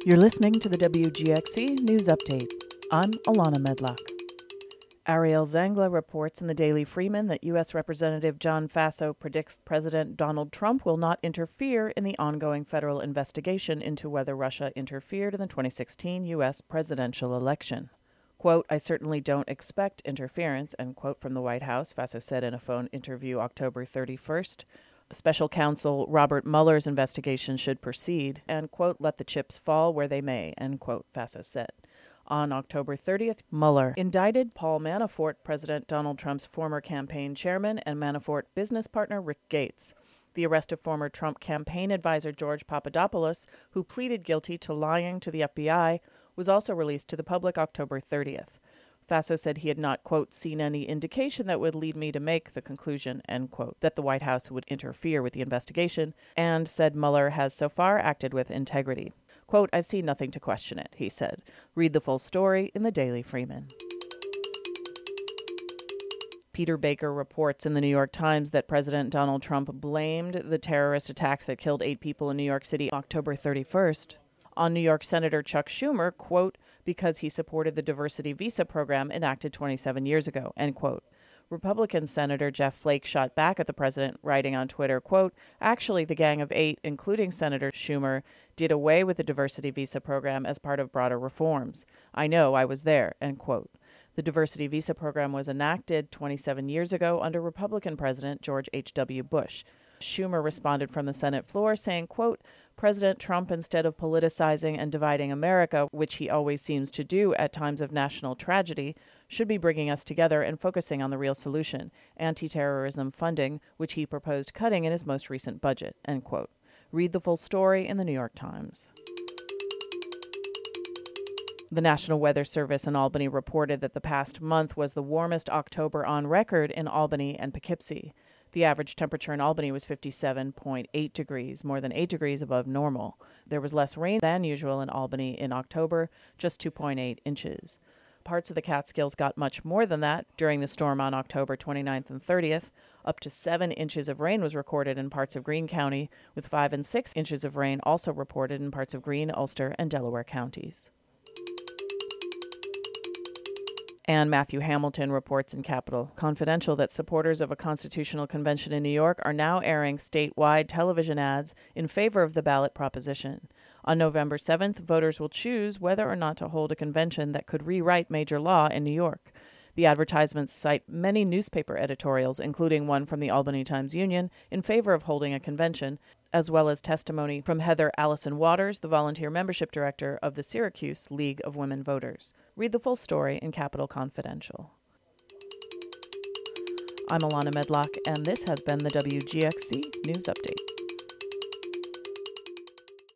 You're listening to the WGXC News Update. I'm Alana Medlock. Ariel Zangla reports in the Daily Freeman that U.S. Representative John Faso predicts President Donald Trump will not interfere in the ongoing federal investigation into whether Russia interfered in the 2016 U.S. presidential election. Quote, I certainly don't expect interference, end quote, from the White House, Faso said in a phone interview October 31st. Special counsel Robert Mueller's investigation should proceed and, quote, let the chips fall where they may, end quote, Faso said. On October 30th, Mueller indicted Paul Manafort, President Donald Trump's former campaign chairman, and Manafort business partner Rick Gates. The arrest of former Trump campaign advisor George Papadopoulos, who pleaded guilty to lying to the FBI, was also released to the public October 30th. Faso said he had not, quote, seen any indication that would lead me to make the conclusion, end quote, that the White House would interfere with the investigation, and said Mueller has so far acted with integrity. Quote, I've seen nothing to question it, he said. Read the full story in the Daily Freeman. Peter Baker reports in the New York Times that President Donald Trump blamed the terrorist attack that killed 8 people in New York City October 31st on New York Senator Chuck Schumer, quote, because he supported the diversity visa program enacted 27 years ago, end quote. Republican Senator Jeff Flake shot back at the president, writing on Twitter, quote, actually, the Gang of 8, including Senator Schumer, did away with the diversity visa program as part of broader reforms. I know, I was there, end quote. The diversity visa program was enacted 27 years ago under Republican President George H.W. Bush. Schumer responded from the Senate floor saying, quote, President Trump, instead of politicizing and dividing America, which he always seems to do at times of national tragedy, should be bringing us together and focusing on the real solution, anti-terrorism funding, which he proposed cutting in his most recent budget, end quote. Read the full story in the New York Times. The National Weather Service in Albany reported that the past month was the warmest October on record in Albany and Poughkeepsie. The average temperature in Albany was 57.8 degrees, more than 8 degrees above normal. There was less rain than usual in Albany in October, just 2.8 inches. Parts of the Catskills got much more than that during the storm on October 29th and 30th. Up to 7 inches of rain was recorded in parts of Greene County, with 5 and 6 inches of rain also reported in parts of Greene, Ulster, and Delaware counties. And Matthew Hamilton reports in Capital Confidential that supporters of a constitutional convention in New York are now airing statewide television ads in favor of the ballot proposition. On November 7th, voters will choose whether or not to hold a convention that could rewrite major law in New York. The advertisements cite many newspaper editorials, including one from the Albany Times-Union, in favor of holding a convention, as well as testimony from Heather Allison Waters, the volunteer membership director of the Syracuse League of Women Voters. Read the full story in Capital Confidential. I'm Alana Medlock, and this has been the WGXC News Update.